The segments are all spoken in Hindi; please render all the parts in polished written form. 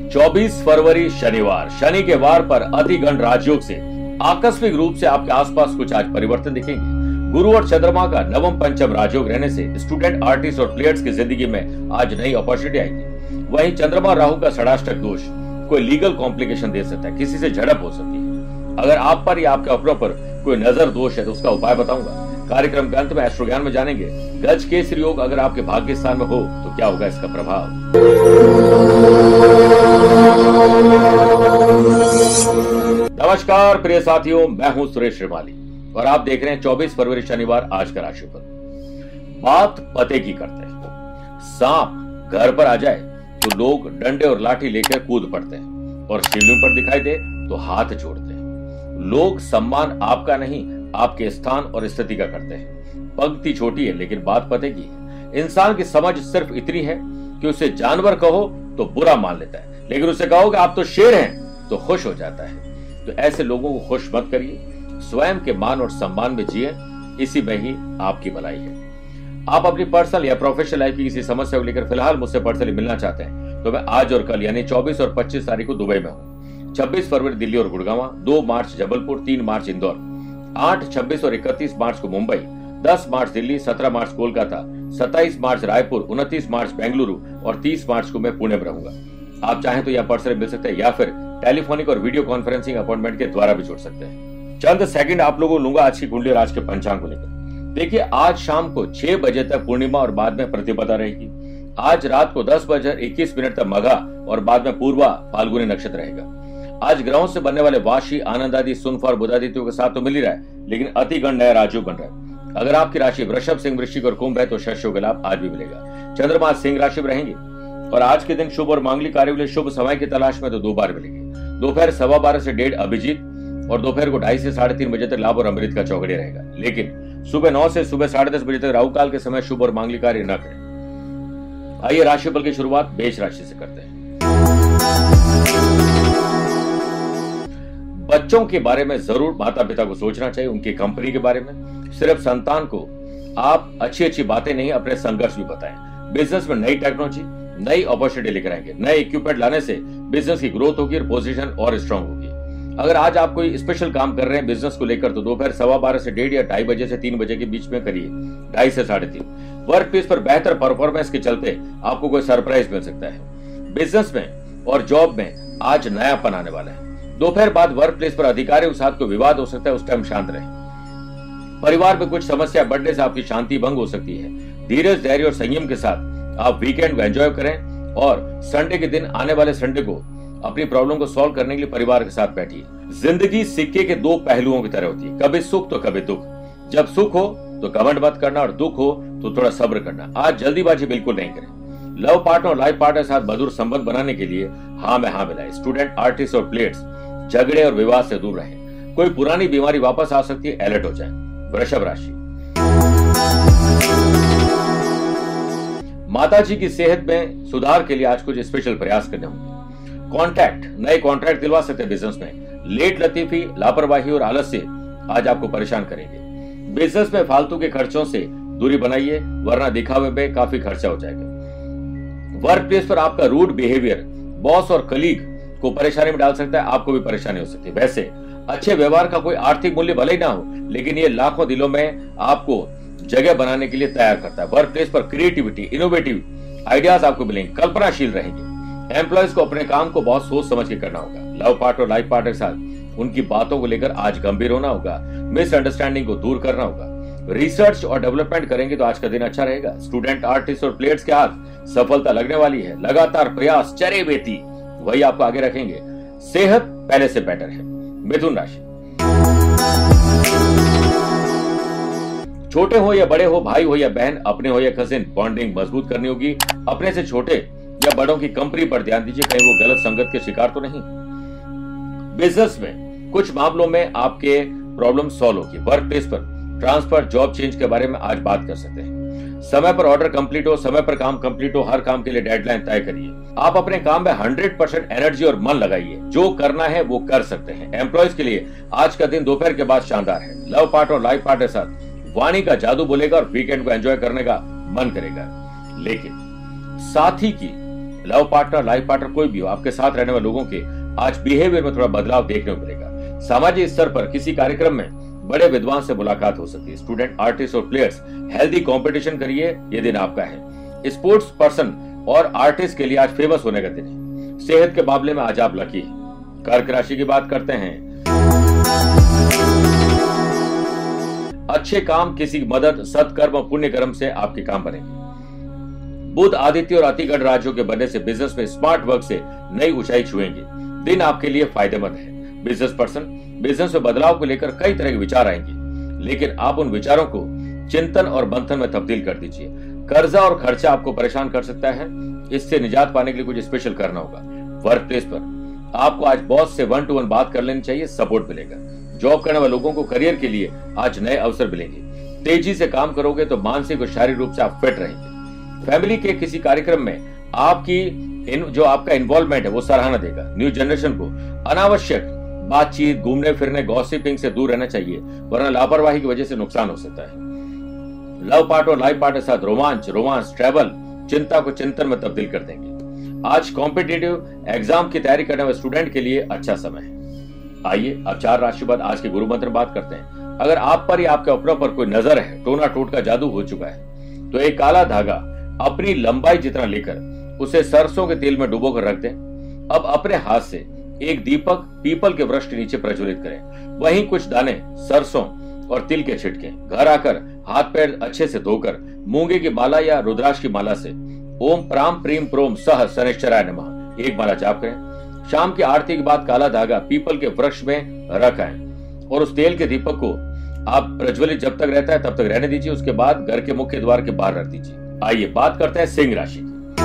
24 फरवरी शनिवार, शनि के वार पर अतिगण राजयोग से आकस्मिक रूप से आपके आसपास कुछ आज परिवर्तन दिखेंगे। गुरु और चंद्रमा का नवम पंचम राजयोग रहने से स्टूडेंट, आर्टिस्ट और प्लेयर्स की जिंदगी में आज नई अपॉर्चुनिटी आएगी। वहीं चंद्रमा राहु का षडाष्टक दोष कोई लीगल कॉम्प्लिकेशन दे सकता है, किसी से झड़प हो सकती है। अगर आप पर या आपके अपनों पर कोई नजर दोष है तो उसका उपाय बताऊंगा। कार्यक्रम के अंत में एस्ट्रो ज्ञान में जानेंगे गज केसरी योग अगर आपके भाग्य स्थान में हो तो क्या होगा इसका प्रभाव। नमस्कार प्रिय साथियों, मैं हूं सुरेश श्रीमाली और आप देख रहे हैं 24 फरवरी शनिवार आज का राशिफल। बात पते की करते हैं। सांप घर पर आ जाए तो लोग डंडे और लाठी लेकर कूद पड़ते हैं और शिवलिंग पर दिखाई दे तो हाथ जोड़ते हैं। लोग सम्मान आपका नहीं आपके स्थान और स्थिति का करते हैं। पंक्ति छोटी है लेकिन बात पते की है। इंसान की समझ सिर्फ इतनी है कि उसे जानवर कहो तो बुरा मान लेता है, लेकिन उसे कहो कि आप तो शेर हैं तो खुश हो जाता है। तो ऐसे लोगों को खुश मत करिए, स्वयं के मान और सम्मान में जिए, इसी में ही आपकी भलाई है। आप अपनी पर्सनल या प्रोफेशनल लाइफ की किसी समस्या को लेकर फिलहाल मुझसे पर्सनली मिलना चाहते हैं तो मैं आज और कल यानी 24 और 25 तारीख को दुबई में हूँ। 26 फरवरी दिल्ली और गुड़गांव, 2 मार्च जबलपुर, 3 मार्च इंदौर, 8, 26 और 31 मार्च को मुंबई, 10 मार्च दिल्ली, 17 मार्च कोलकाता, 27 मार्च रायपुर, 29 मार्च बेंगलुरु और 30 मार्च को मैं पुणे में रहूंगा। आप चाहें तो यह पर्सनली मिल सकते हैं या फिर टेलीफोनिक और वीडियो कॉन्फ्रेंसिंग अपॉइंटमेंट के द्वारा भी जुड़ सकते हैं। चंद सेकंड आप लोगों को लूंगा आज की कुंडली और आज के पंचांग को लेकर। देखिए, आज शाम को 6 बजे तक पूर्णिमा और बाद में प्रतिपदा रहेगी। आज रात को 10:21 तक मघा और बाद में पूर्वा फाल्गुनी नक्षत्र रहेगा। आज ग्रहों से बनने वाले वाशी, आनंद आदि, सुनफा और बुधादित्यों के साथ तो मिल ही रहा है, लेकिन अतिगण नया राजयोग बन रहा है। अगर आपकी राशि वृषभ, सिंह, वृश्चिक और कुंभ है तो शस्यों का लाभ आज भी मिलेगा। चंद्रमा सिंह राशि में रहेंगे और आज के दिन शुभ और मांगलिक कार्यों के लिए शुभ समय की तलाश में तो 2 बार मिलेंगे। दोपहर 12:15 से 1:30 अभिजीत और दोपहर को 2:30 से 3:30 बजे तक लाभ और अमृत का चौगड़िया रहेगा। लेकिन सुबह 9 से सुबह 10:30 बजे तक राहु काल के समय शुभ और मांगलिक कार्य न करें। आइए राशिफल की शुरुआत मेष राशि से करते हैं। बच्चों के बारे में जरूर माता पिता को सोचना चाहिए, उनकी कंपनी के बारे में। सिर्फ संतान को आप अच्छी बातें नहीं अपने संघर्ष भी बताएं। बिजनेस में नई टेक्नोलॉजी, नई अपॉर्चुनिटी लेकर आएंगे। नए इक्विपमेंट लाने से बिजनेस की ग्रोथ होगी और पोजीशन और स्ट्रांग होगी। अगर आज आप कोई स्पेशल काम कर रहे हैं बिजनेस को लेकर तो दोपहर 12:15 से 1:30 या 2:30 बजे से 3 बजे के बीच में करिए, 2:30 से 3:30। वर्क प्लेस पर बेहतर परफॉर्मेंस के चलते आपको कोई सरप्राइज मिल सकता है। बिजनेस में और जॉब में आज नयापन आने वाला है। दोपहर बाद वर्क प्लेस पर अधिकारियों के साथ कोई विवाद हो सकता है, उस टाइम शांत रहें। परिवार में कुछ समस्या बढ़ने से आपकी शांति भंग हो सकती है। धीरज, धैर्य और संयम के साथ आप वीकेंड को एंजॉय करें और संडे के दिन, आने वाले संडे को अपनी प्रॉब्लम को सॉल्व करने के लिए परिवार के साथ बैठिए। जिंदगी सिक्के के 2 पहलुओं की तरह होती है, कभी सुख तो कभी दुख। जब सुख हो तो घमंड मत करना और दुख हो तो थोड़ा सब्र करना। आज जल्दीबाजी बिल्कुल नहीं करें। लव पार्टनर और लाइफ पार्टनर के साथ मधुर संबंध बनाने के लिए हाँ में हाँ मिलाएं। स्टूडेंट, आर्टिस्ट और प्लेयर्स झगड़े और विवाद से दूर रहें। कोई पुरानी बीमारी वापस आ सकती है, अलर्ट हो जाएं। वृषभ राशि, माताजी की सेहत में सुधार के लिए आज कुछ स्पेशल प्रयास करने होंगे। कॉन्ट्रैक्ट, नए कॉन्ट्रैक्ट दिलवा सकते हैं बिजनेस में। लेट लतीफी, लापरवाही और आलस्य आज आपको परेशान करेंगे। बिजनेस में फालतू के खर्चों से दूरी बनाइए, वरना दिखावे में काफी खर्चा हो जाएगा। वर्क प्लेस पर आपका रूड बिहेवियर बॉस और कलीग को परेशानी में डाल सकता है, आपको भी परेशानी हो सकती है। वैसे अच्छे व्यवहार का कोई आर्थिक मूल्य भले ही ना हो, लेकिन ये लाखों दिलों में आपको जगह बनाने के लिए तैयार करता है। वर्क प्लेस पर क्रिएटिविटी, इनोवेटिव आइडियाज आपको मिलेंगे, कल्पनाशील रहेंगे। एम्प्लॉयज को अपने काम को बहुत सोच समझ के करना होगा। लव पार्टनर और लाइफ पार्टनर के साथ उनकी बातों को लेकर आज गंभीर होना होगा। मिसअंडरस्टैंडिंग को दूर करना होगा। रिसर्च और डेवलपमेंट करेंगे तो आज का दिन अच्छा रहेगा। स्टूडेंट, आर्टिस्ट और प्लेयर्स के हाथ सफलता लगने वाली है। लगातार प्रयास, चरे बेती वही आपको आगे रखेंगे। सेहत पहले से बेटर है। मिथुन राशि, छोटे हो या बड़े हो, भाई हो या बहन, अपने हो या कजिन, बॉन्डिंग मजबूत करनी होगी। अपने से छोटे या बड़ों की कंपनी पर ध्यान दीजिए, कहीं वो गलत संगत के शिकार तो नहीं। बिजनेस में कुछ मामलों में आपके प्रॉब्लम सॉल्व होगी। वर्क प्लेस पर ट्रांसफर, जॉब चेंज के बारे में आज बात कर सकते हैं। समय पर ऑर्डर कंप्लीट हो, समय पर काम कंप्लीट हो। हर काम के लिए डेडलाइन तय करिए। आप अपने काम में 100% एनर्जी और मन लगाइए। जो करना है वो कर सकते हैं। एम्प्लॉयज के लिए आज का दिन दोपहर के बाद शानदार है। लव पार्टनर और लाइफ पार्टनर के साथ वाणी का जादू बोलेगा और वीकेंड को एंजॉय करने का मन करेगा। लेकिन साथी की लव पार्टनर, लाइफ पार्टनर कोई भी हो, आपके साथ रहने वाले लोगों के आज बिहेवियर में थोड़ा बदलाव देखने को मिलेगा। सामाजिक स्तर पर किसी कार्यक्रम में बड़े विद्वान से मुलाकात हो सकती है। स्टूडेंट, आर्टिस्ट और प्लेयर्स हेल्दी कंपटीशन करिए, ये दिन आपका है। स्पोर्ट्स पर्सन और आर्टिस्ट के लिए आज फेमस होने का दिन है। सेहत के मामले में आज आप लकी हैं। कर्क राशि की बात करते हैं। अच्छे काम, किसी मदद, सत्कर्म और पुण्य कर्म से आपके काम बनेंगे। बुध, आदित्य और अतिगढ़ राज्यों के बनने से बिजनेस में स्मार्ट वर्क से नई ऊंचाई छुएंगे। दिन आपके लिए फायदेमंद है। बिजनेस पर्सन, बिजनेस में बदलाव को लेकर कई तरह के विचार आएंगे, लेकिन आप उन विचारों को चिंतन और मंथन में तब्दील कर दीजिए। कर्जा और खर्चा आपको परेशान कर सकता है, इससे निजात पाने के लिए कुछ स्पेशल करना होगा। वर्क प्लेस पर आपको आज बॉस से 1-to-1 बात कर लेनी चाहिए, सपोर्ट मिलेगा। जॉब करने वाले लोगों को करियर के लिए आज नए अवसर मिलेंगे। तेजी से काम करोगे तो मानसिक और शारीरिक रूप से आप फिट रहेंगे। फैमिली के किसी कार्यक्रम में जो आपका इन्वॉल्वमेंट है वो सराहना देगा। न्यू जनरेशन को अनावश्यक बातचीत, घूमने फिरने, गॉसिपिंग से दूर रहना चाहिए, वरना लापरवाही की वजह से नुकसान हो सकता है। लव पार्टनर और लाइफ पार्टनर के साथ रोमांस, ट्रैवल चिंता को चिंतन में तब्दील कर देंगे। आज कॉम्पिटिटिव एग्जाम की तैयारी करने वाले स्टूडेंट के लिए अच्छा समय है। आइए अब 4 राशि बाद आज के गुरु मंत्र बात करते हैं। अगर आप पर या आपके अपनों पर कोई नजर है, टोना टोट का जादू हो चुका है, तो एक काला धागा अपनी लंबाई जितना लेकर उसे सरसों के तेल में डुबोकर रख दें। अब अपने हाथ से एक दीपक पीपल के वृक्ष के नीचे प्रज्वलित करें, वहीं कुछ दाने सरसों और तिल के छिटकें। घर आकर हाथ पैर अच्छे से धोकर मूंगे की माला या रुद्राक्ष की माला से ओम प्राम प्रीम प्रोम सह शनिश्चराय नमः एक माला जाप करें। शाम की आरती के बाद काला धागा पीपल के वृक्ष में रख आए और उस तेल के दीपक को आप प्रज्वलित जब तक रहता है तब तक रहने दीजिए। उसके बाद घर के मुख्य द्वार के बाहर रख दीजिए। आइए बात करते हैं सिंह राशि की।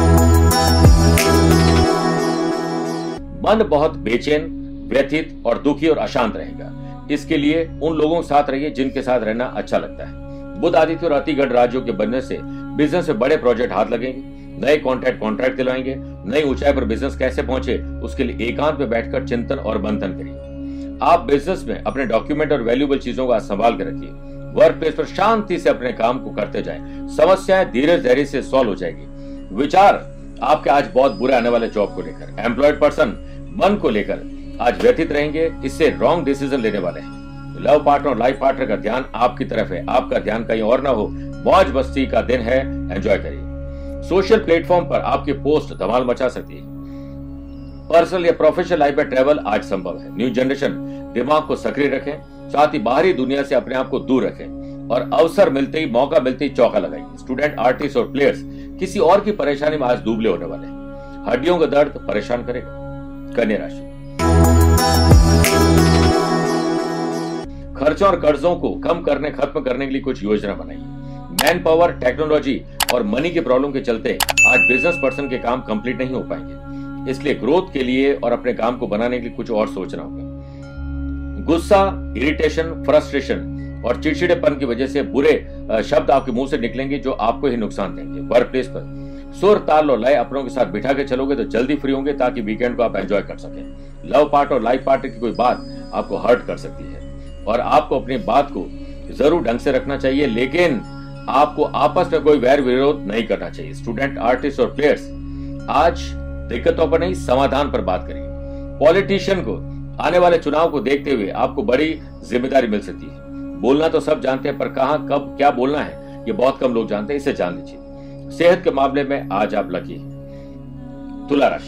मन बहुत बेचैन, व्यथित और दुखी और अशांत रहेगा। इसके लिए उन लोगों के साथ रहिए जिनके साथ रहना अच्छा लगता है। बुध, आदित्य और अतिगढ़ राज्यों के बनने से बिजनेस में बड़े प्रोजेक्ट हाथ लगेंगे। नए कॉन्ट्रैक्ट दिलवाएंगे। नई ऊंचाई पर बिजनेस कैसे पहुंचे उसके लिए एकांत में बैठकर चिंतन और मंथन करिए। आप बिजनेस में अपने डॉक्यूमेंट और वैल्यूएबल चीजों का संभाल कर रखिए। वर्क प्लेस पर शांति से अपने काम को करते जाएं। समस्याएं धीरे से सॉल्व हो जाएगी। विचार आपके आज बहुत बुरे आने वाले जॉब को लेकर। एम्प्लॉयड पर्सन मन को लेकर आज व्यथित रहेंगे, इससे रॉन्ग डिसीजन लेने वाले हैं। लव पार्टनर और लाइफ पार्टनर का ध्यान आपकी तरफ है, आपका ध्यान कहीं और ना हो। मौज मस्ती का दिन है, एंजॉय करिए। सोशल प्लेटफॉर्म पर आपकी पोस्ट धमाल मचा सकती है। पर्सनल या प्रोफेशनल लाइफ में ट्रैवल आज संभव है। न्यू जनरेशन दिमाग को सक्रिय रखें, साथ ही बाहरी दुनिया से अपने आप को दूर रखें और अवसर मिलते ही, मौका मिलते ही चौका लगाइए। स्टूडेंट, आर्टिस्ट और प्लेयर्स किसी और की परेशानी में आज डूबले होने वाले हैं। हड्डियों का दर्द परेशान करेगा। कन्या राशि, खर्चों और कर्जों को खत्म करने के लिए कुछ योजना बनाइए। मैन पावर, टेक्नोलॉजी और मनी की प्रॉब्लम के चलते आज बिजनेस पर्सन के काम कंप्लीट नहीं हो पाएंगे, इसलिए ग्रोथ के लिए और अपने काम को बनाने के लिए कुछ और सोचना होगा। गुस्सा, इरिटेशन, फ्रस्ट्रेशन और चिड़चिड़ेपन की वजह से बुरे शब्द आपके मुंह से निकलेंगे जो आपको ही नुकसान देंगे। वर्क प्लेस पर सुर, ताल और लय अपनों के साथ बिठा के चलोगे तो जल्दी फ्री होंगे ताकि वीकेंड को आप एंजॉय कर सकें। लव पार्ट और लाइफ पार्टनर की कोई बात आपको हर्ट कर सकती है और आपको अपनी बात को जरूर ढंग से रखना चाहिए, लेकिन आपको आपस में कोई वैर विरोध नहीं करना चाहिए। स्टूडेंट, आर्टिस्ट और प्लेयर्स आज दिक्कतों पर नहीं, समाधान पर बात करिए। पॉलिटिशियन को आने वाले चुनाव को देखते हुए आपको बड़ी जिम्मेदारी मिल सकती है। बोलना तो सब जानते हैं, पर कहां कब क्या बोलना है ये बहुत कम लोग जानते हैं, इसे जान लीजिए। सेहत के मामले में आज आप लकी हैं। तुला राशि,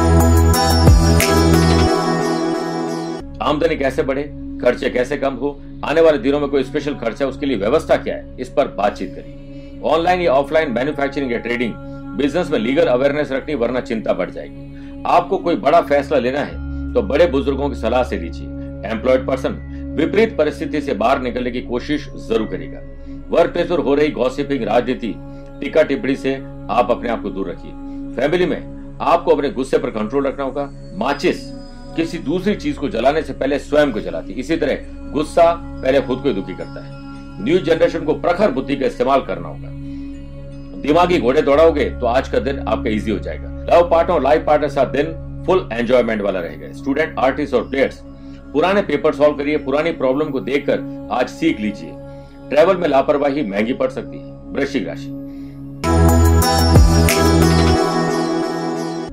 आमदनी कैसे बढ़े, खर्चे कैसे कम हो, आने वाले दिनों में कोई स्पेशल खर्चा, उसके लिए व्यवस्था क्या है, इस पर बातचीत करिए। ऑनलाइन या ऑफलाइन मैन्युफैक्चरिंग या ट्रेडिंग बिजनेस में लीगल अवेयरनेस रखनी, वरना चिंता बढ़ जाएगी। आपको कोई बड़ा फैसला लेना है तो बड़े बुजुर्गों की सलाह से लीजिए। एम्प्लॉयड पर्सन विपरीत परिस्थिति से बाहर निकलने की कोशिश जरूर करेगा। वर्क प्लेस पर हो रही गॉसिपिंग, राजनीति, टीका टिप्पणी से आप अपने आप को दूर रखिए। फैमिली में आपको अपने गुस्से पर कंट्रोल रखना होगा। माचिस किसी दूसरी चीज को जलाने से पहले स्वयं को जलाती, इसी तरह गुस्सा पहले खुद को दुखी करता है। न्यू जनरेशन को प्रखर बुद्धि का इस्तेमाल करना होगा। दिमागी घोड़े दौड़ाओगे तो आज का दिन आपका इजी हो जाएगा। लव पार्टनर और लाइफ पार्टनर साथ दिन फुल एंजॉयमेंट वाला रहेगा। स्टूडेंट, आर्टिस्ट और प्लेयर्स पुराने पेपर सॉल्व करिए। पुरानी प्रॉब्लम को देखकर आज सीख लीजिए। ट्रैवल में लापरवाही महंगी पड़ सकती है। वृश्चिक राशि,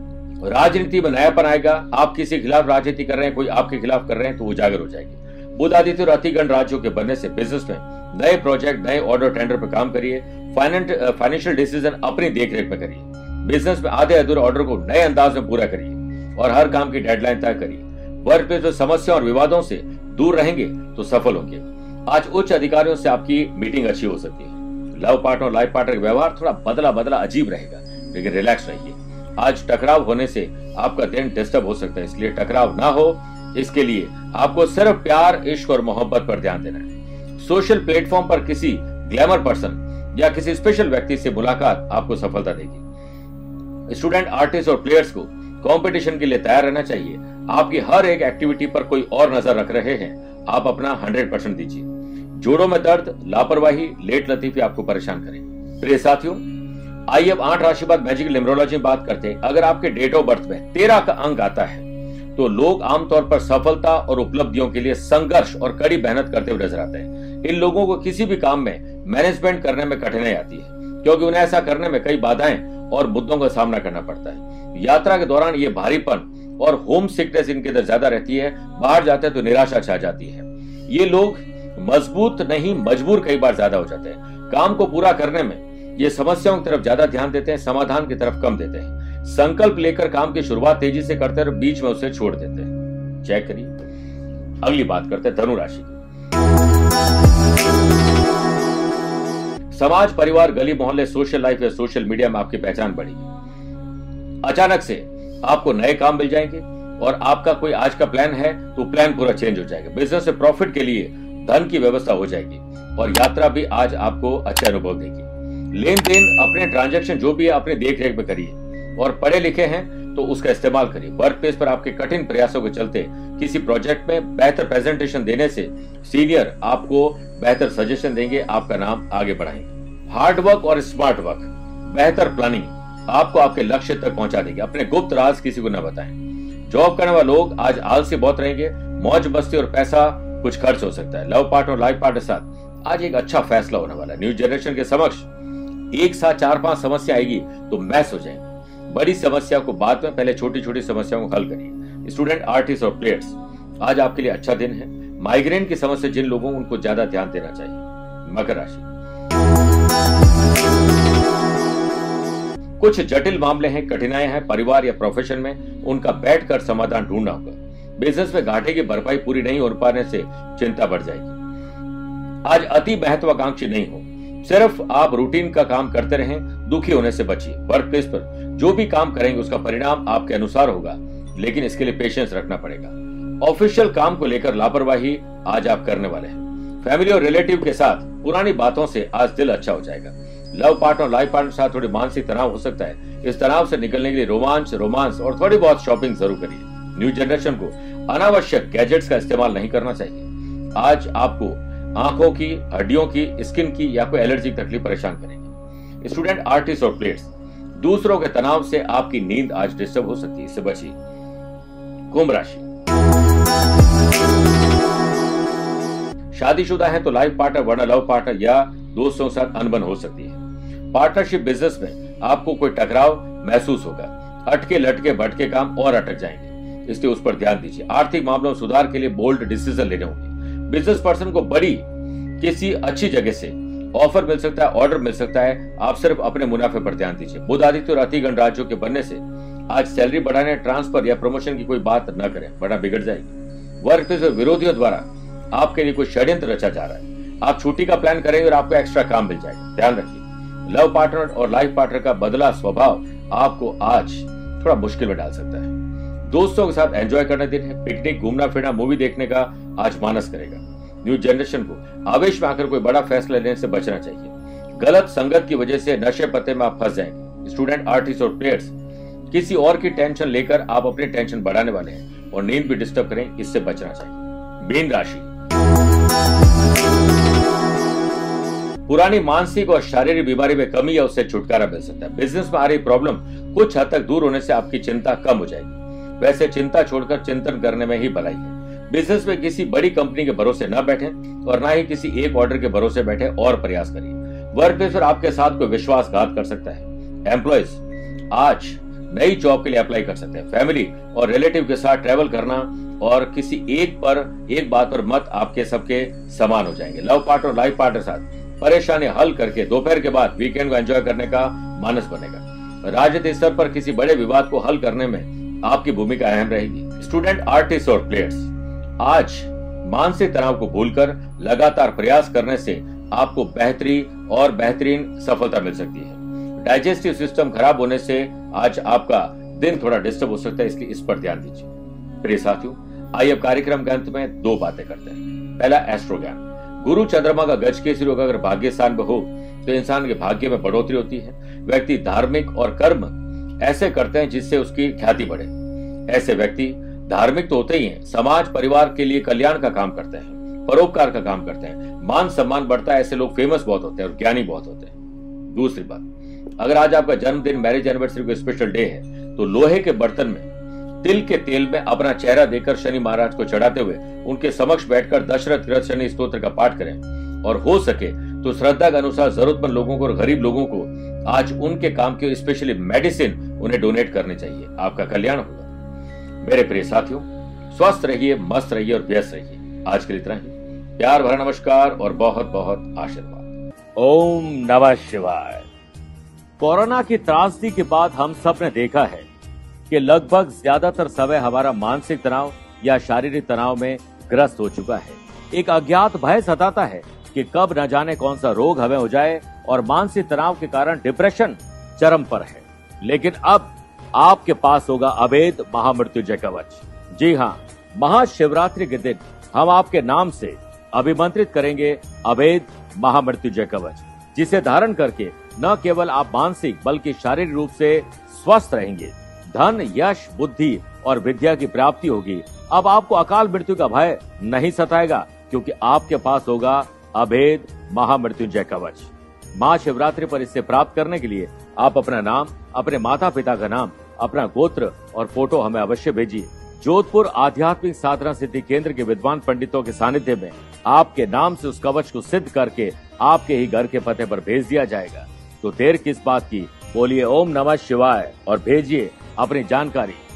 राजनीति में नयापन आएगा। आप किसी के खिलाफ राजनीति कर रहे हैं, कोई आपके खिलाफ कर रहे हैं, तो उजागर हो जाएगी। बुध आदित्य और अतिगण राज्यों के बनने से बिजनेस में नए प्रोजेक्ट, नए ऑर्डर, टेंडर पर काम करिए। फाइनेंशियल डिसीजन अपनी देखरेख में करिए। बिजनेस में आधे अधूरे ऑर्डर को नए अंदाज में पूरा करिए और हर काम की डेडलाइन तय करिए। वर्क प्लेस में समस्या और विवादों से दूर रहेंगे तो सफल होंगे। आज उच्च अधिकारियों से आपकी मीटिंग अच्छी हो सकती है। लव पार्टनर और लाइफ पार्टनर का व्यवहार थोड़ा बदला अजीब रहेगा, लेकिन रिलैक्स रहिए। आज टकराव होने से आपका दिन डिस्टर्ब हो सकता है, इसलिए टकराव ना हो इसके लिए आपको सिर्फ प्यार, इश्क और मोहब्बत पर ध्यान देना है। सोशल प्लेटफॉर्म पर किसी ग्लैमर पर्सन या किसी स्पेशल व्यक्ति से मुलाकात आपको सफलता देगी। स्टूडेंट, आर्टिस्ट और प्लेयर्स को कंपटीशन के लिए तैयार रहना चाहिए। आपकी हर एक एक्टिविटी पर कोई और नजर रख रहे हैं, आप अपना 100% दीजिए। जोड़ों में दर्द, लापरवाही, लेट लतीफी आपको परेशान करें। प्रिय साथियों, आइए अब 8 राशि बाद मैजिकल न्यूमरोलॉजी में बात करते हैं। अगर आपके डेट ऑफ बर्थ में 13 का अंक आता है तो लोग आमतौर पर सफलता और उपलब्धियों के लिए संघर्ष और कड़ी मेहनत करते हुए नजर आते हैं। इन लोगों को किसी भी काम में मैनेजमेंट करने में कठिनाई आती है, क्योंकि उन्हें ऐसा करने में कई बाधाएं और मुद्दों का सामना करना पड़ता है। यात्रा के दौरान ये भारीपन और होम सिकनेस इनके अंदर ज्यादा रहती है। बाहर जाते हैं तो निराशा छा जाती है। ये लोग मजबूत नहीं, मजबूर कई बार ज्यादा हो जाते हैं। काम को पूरा करने में ये समस्याओं की तरफ ज्यादा ध्यान देते हैं, समाधान की तरफ कम देते हैं। संकल्प लेकर काम की शुरुआत तेजी से करते हैं और बीच में उसे छोड़ देते हैं। चेक करिए। अगली बात करते हैं धनु राशि की। समाज, परिवार, गली मोहल्ले, सोशल लाइफ या सोशल मीडिया में आपकी पहचान बढ़ेगी। अचानक से आपको नए काम मिल जाएंगे और आपका कोई आज का प्लान है तो प्लान पूरा चेंज हो जाएगा। बिजनेस से प्रॉफिट के लिए धन की व्यवस्था हो जाएगी और यात्रा भी आज आपको अच्छे अनुभव देगी। लेन देन, अपने ट्रांजैक्शन जो भी है अपने देख रेख में करिए और पढ़े लिखे हैं तो उसका इस्तेमाल करिए। वर्क प्लेस पर आपके कठिन प्रयासों के चलते किसी प्रोजेक्ट में बेहतर प्रेजेंटेशन देने से सीनियर आपको बेहतर सजेशन देंगे, आपका नाम आगे बढ़ाएंगे। हार्ड वर्क और स्मार्ट वर्क, बेहतर प्लानिंग आपको आपके लक्ष्य तक पहुंचा देगी। अपने गुप्त राज किसी को न बताएं। जॉब करने वाले लोग आज आलसी बहुत रहेंगे। मौज मस्ती और पैसा कुछ खर्च हो सकता है। लव पार्टनर और लाइफ पार्टनर के साथ आज एक अच्छा फैसला होने वाला है। न्यू जनरेशन के समक्ष एक साथ 4-5 समस्या आएगी तो मैस हो जाएंगे। बड़ी समस्या को बाद में, पहले छोटी छोटी समस्याओं को हल करिए। स्टूडेंट, आर्टिस्ट और प्लेयर्स, आज आपके लिए अच्छा दिन है। माइग्रेन की समस्या जिन लोगों उनको ज्यादा ध्यान देना चाहिए। मकर राशि, कुछ जटिल मामले हैं, कठिनाइयां हैं परिवार या प्रोफेशन में, उनका बैठकर समाधान ढूंढना होगा। बिजनेस में घाटे की भरपाई पूरी नहीं हो पाने से चिंता बढ़ जाएगी। आज अति महत्वाकांक्षी नहीं हो, सिर्फ आप रूटीन का काम करते रहें, दुखी होने से बचिए। वर्क प्लेस पर जो भी काम करेंगे उसका परिणाम आपके अनुसार होगा, लेकिन इसके लिए पेशेंस रखना पड़ेगा। ऑफिशियल काम को लेकर लापरवाही आज आप करने वाले हैं। फैमिली और रिलेटिव के साथ पुरानी बातों से आज दिल अच्छा हो जाएगा। लव पार्टनर और लाइफ पार्टनर के साथ थोड़ी मानसिक तनाव हो सकता है। इस तनाव से निकलने के लिए रोमांस और थोड़ी बहुत शॉपिंग जरूर करिए। न्यू जनरेशन को अनावश्यक गैजेट्स का इस्तेमाल नहीं करना चाहिए। आज आपको आंखों की, हड्डियों की, स्किन की या कोई एलर्जी की तकलीफ परेशान करेगी। स्टूडेंट, आर्टिस्ट और प्लेयर्स, दूसरों के तनाव से आपकी नींद आज डिस्टर्ब हो सकती है, इससे बचिए। कुंभ राशि, शादीशुदा है तो लाइफ पार्टनर वरना लव पार्टनर या दोस्तों के साथ अनबन हो सकती है। पार्टनरशिप बिजनेस में आपको कोई टकराव महसूस होगा। अटके लटके भटके काम और अटक जाएंगे, इसलिए उस पर ध्यान दीजिए। आर्थिक मामलों में सुधार के लिए बोल्ड डिसीजन लेने होंगे। बिजनेस पर्सन को बड़ी किसी अच्छी जगह से ऑफर मिल सकता है, ऑर्डर मिल सकता है। आप सिर्फ अपने मुनाफे पर ध्यान दीजिए। बुध आदित्य और अतिगण राज्यों के बनने से आज सैलरी बढ़ाने, ट्रांसफर या प्रमोशन की कोई बात न करें, वरना बिगड़ जाएगी। वर्क प्लेस में विरोधियों द्वारा आपके लिए कोई षड्यंत्र रचा जा रहा है। आप छुट्टी का प्लान करेंगे और आपको एक्स्ट्रा काम मिल जाएगा, ध्यान रखिए। लव पार्टनर और लाइफ पार्टनर का बदला स्वभाव आपको आज थोड़ा मुश्किल में डाल सकता है। दोस्तों के साथ एंजॉय करने दिन है। पिकनिक, घूमना फिरना, मूवी देखने का आज मानस करेगा। न्यू जनरेशन को आवेश में आकर कोई बड़ा फैसला लेने से बचना चाहिए। गलत संगत की वजह से नशे पत्ते में आप फंस जाएंगे। स्टूडेंट, आर्टिस्ट और प्लेयर्स, किसी और की टेंशन लेकर आप अपनी टेंशन बढ़ाने वाले हैं और नींद भी डिस्टर्ब करें, इससे बचना चाहिए। मीन राशि, पुरानी मानसिक और शारीरिक बीमारी में कमी या उससे छुटकारा मिल सकता है। बिजनेस में आ रही प्रॉब्लम कुछ हद तक दूर होने से आपकी चिंता कम हो जाएगी। वैसे चिंता छोड़कर चिंतन करने में ही भलाई है। बिजनेस में किसी बड़ी कंपनी के भरोसे न बैठे और ना ही किसी एक ऑर्डर के भरोसे बैठे और प्रयास करिए। वर्क प्लेस पर आपके साथ कोई विश्वासघात कर सकता है। एम्प्लॉइज, आज नई जॉब के लिए अप्लाई कर सकते हैं। फैमिली और रिलेटिव के साथ ट्रैवल करना और किसी एक बात पर मत आपके सबके समान हो जाएंगे। लव पार्टनर और लाइफ पार्टनर के साथ परेशानी हल करके दोपहर के बाद वीकेंड को एंजॉय करने का मानस बनेगा। राजनीतिक स्तर पर किसी बड़े विवाद को हल करने में आपकी भूमिका अहम रहेगी। स्टूडेंट, आर्टिस्ट और प्लेयर्स, आज मानसिक तनाव को भूलकर लगातार प्रयास करने से आपको बेहतरीन सफलता मिल सकती है। डाइजेस्टिव सिस्टम खराब होने से आज आपका दिन थोड़ा डिस्टर्ब हो सकता है, इसलिए इस पर ध्यान दीजिए। प्रिय साथियों, आइए अब कार्यक्रम के अंत में दो बातें करते हैं। पहला, एस्ट्रो ज्ञान। गुरु चंद्रमा का गज केसरी योग अगर भाग्य स्थान में हो तो इंसान के भाग्य में बढ़ोतरी होती है। व्यक्ति धार्मिक और कर्म ऐसे करते हैं जिससे उसकी ख्याति बढ़े। ऐसे व्यक्ति धार्मिक तो होते ही हैं, समाज परिवार के लिए कल्याण का काम करते हैं, परोपकार का काम करते हैं, मान सम्मान बढ़ता है। ऐसे लोग फेमस बहुत होते हैं और ज्ञानी बहुत होते हैं। दूसरी बात, अगर आज आपका जन्मदिन, मैरिज एनिवर्सरी कोई स्पेशल डे है तो लोहे के बर्तन में तिल के तेल में अपना चेहरा देकर शनि महाराज को चढ़ाते हुए उनके समक्ष बैठकर दशरथ कृत शनि स्तोत्र का पाठ करें और हो सके तो श्रद्धा के अनुसार जरूरतमंद लोगों को और गरीब लोगों को आज उनके काम की स्पेशली मेडिसिन उन्हें डोनेट करनी चाहिए। आपका कल्याण होगा। मेरे प्रिय साथियों, स्वस्थ रहिए, मस्त रहिए और व्यस्त रहिए। आज के लिए इतना ही। प्यार भरा नमस्कार और बहुत बहुत आशीर्वाद। ओम नमः शिवाय। कोरोना की त्रासदी के बाद हम सब ने देखा है कि लगभग ज्यादातर समय हमारा मानसिक तनाव या शारीरिक तनाव में ग्रस्त हो चुका है। एक अज्ञात भय सताता है कि कब न जाने कौन सा रोग हमें हो जाए और मानसिक तनाव के कारण डिप्रेशन चरम पर है। लेकिन अब आपके पास होगा अभेद महामृत्युंजय कवच। जी हाँ, महाशिवरात्रि के दिन हम आपके नाम से अभिमंत्रित करेंगे अभेद महामृत्युंजय कवच, जिसे धारण करके न केवल आप मानसिक बल्कि शारीरिक रूप से स्वस्थ रहेंगे। धन, यश, बुद्धि और विद्या की प्राप्ति होगी। अब आपको अकाल मृत्यु का भय नहीं सताएगा क्योंकि आपके पास होगा अभेद महामृत्युंजय कवच। महाशिवरात्रि पर इसे प्राप्त करने के लिए आप अपना नाम, अपने माता पिता का नाम, अपना गोत्र और फोटो हमें अवश्य भेजिए। जोधपुर आध्यात्मिक साधना सिद्धि केंद्र के विद्वान पंडितों के सानिध्य में आपके नाम से उस कवच को सिद्ध करके आपके ही घर के पते पर भेज दिया जाएगा। तो देर किस बात की, बोलिए ओम नमः शिवाय और भेजिए अपनी जानकारी।